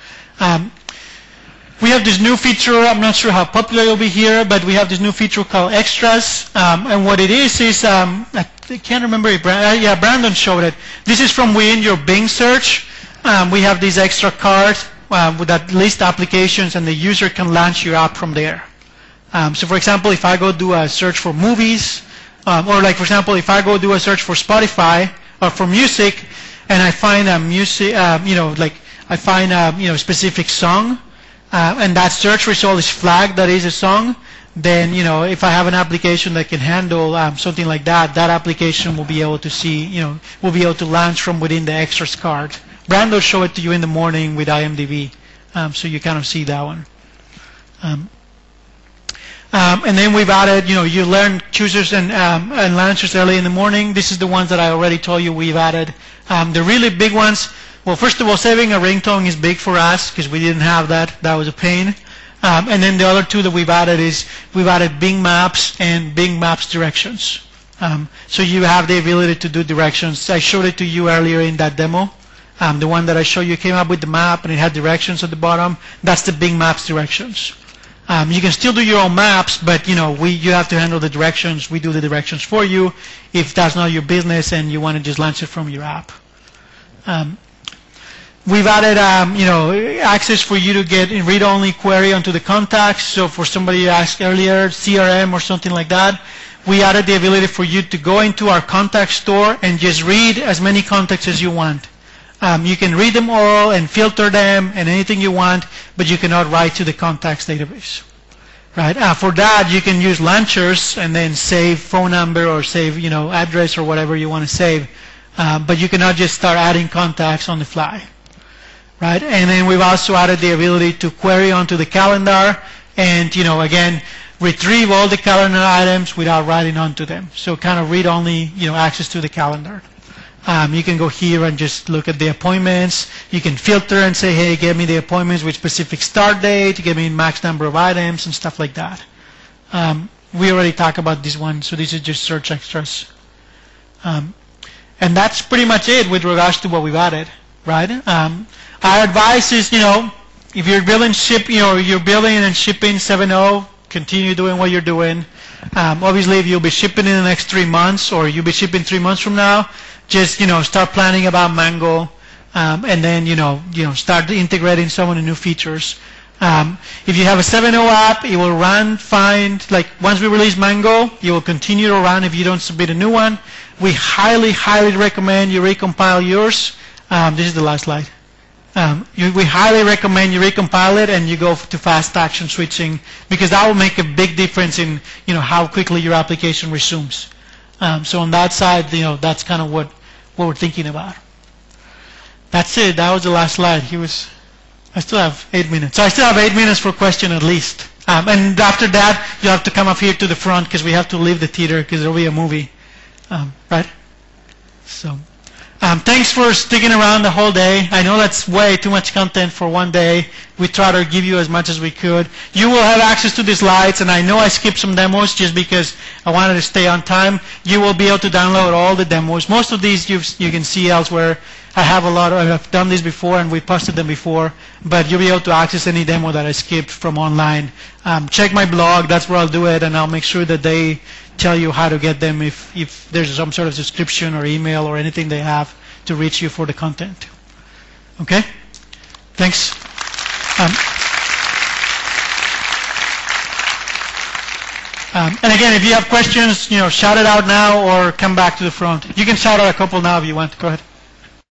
We have this new feature. I'm not sure how popular it will be here, but we have this new feature called Extras. And what it is I can't remember if Brandon showed it. This is from within your Bing search. We have this extra card that lists applications, and the user can launch your app from there. So for example, if I go do a search for movies, or like for example, if I go do a search for Spotify or for music, and I find a music, I find a specific song, and that search result is flagged that is a song, then if I have an application that can handle something like that, that application will be able to see, will be able to launch from within the Extras card. Brando will show it to you in the morning with IMDb, so you kind of see that one. And then we've added, you learn choosers and launchers early in the morning. This is the ones that I already told you we've added. The really big ones, well, first of all, saving a ringtone is big for us because we didn't have that. That was a pain. And then the other two that we've added is we've added Bing Maps and Bing Maps directions. So you have the ability to do directions. I showed it to you earlier in that demo. The one that I showed you came up with the map and it had directions at the bottom. That's the Bing Maps directions. You can still do your own maps, but you have to handle the directions. We do the directions for you if that's not your business and you want to just launch it from your app. We've added access for you to get a read-only query onto the contacts. So for somebody you asked earlier, CRM or something like that, we added the ability for you to go into our contact store and just read as many contacts as you want. You can read them all and filter them and anything you want, but you cannot write to the contacts database. Right? For that, you can use launchers and then save phone number or save address or whatever you want to save, but you cannot just start adding contacts on the fly. Right? And then we've also added the ability to query onto the calendar and again retrieve all the calendar items without writing onto them. So kind of read only access to the calendar. You can go here and just look at the appointments. You can filter and say, hey, give me the appointments with specific start date, give me max number of items and stuff like that. We already talked about this one, so this is just search extras. And that's pretty much it with regards to what we've added, right? Our advice is, if you're building you're building and shipping 7.0, continue doing what you're doing. Obviously, if you'll be shipping in the next 3 months or you'll be shipping 3 months from now, just start planning about Mango, and then start integrating some of the new features. If you have a 7.0 app, it will run fine. Like once we release Mango, it will continue to run if you don't submit a new one. We highly, highly recommend you recompile yours. This is the last slide. We highly recommend you recompile it and you go to fast action switching because that will make a big difference in how quickly your application resumes. So on that side, that's kind of what we're thinking about. That's it. That was the last slide. I still have 8 minutes. So I still have 8 minutes for question at least. And after that, you have to come up here to the front because we have to leave the theater because there'll be a movie, right? So. Thanks for sticking around the whole day. I know that's way too much content for one day. We try to give you as much as we could. You will have access to the slides, and I know I skipped some demos just because I wanted to stay on time. You will be able to download all the demos. Most of these you can see elsewhere. I've done this before, and we posted them before, but you'll be able to access any demo that I skipped from online. Check my blog. That's where I'll do it, and I'll make sure that they tell you how to get them if there's some sort of subscription or email or anything they have to reach you for the content. Okay? Thanks. And again, if you have questions, shout it out now or come back to the front. You can shout out a couple now if you want. Go ahead.